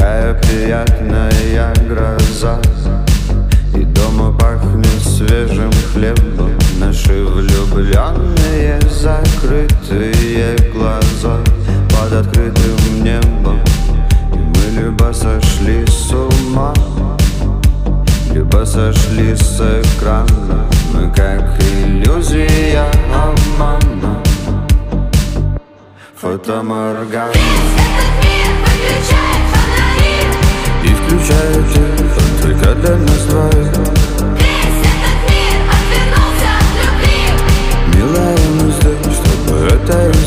Какая приятная гроза, и дома пахнет свежим хлебом. Наши влюбленные закрытые глаза под открытым небом. И мы либо сошли с ума, либо сошли с экрана. Мы как иллюзия обмана, фотоморгана. И включает телефон только для нас двоих. Весь этот мир отвернулся от любви. Милая, мы здесь, чтобы это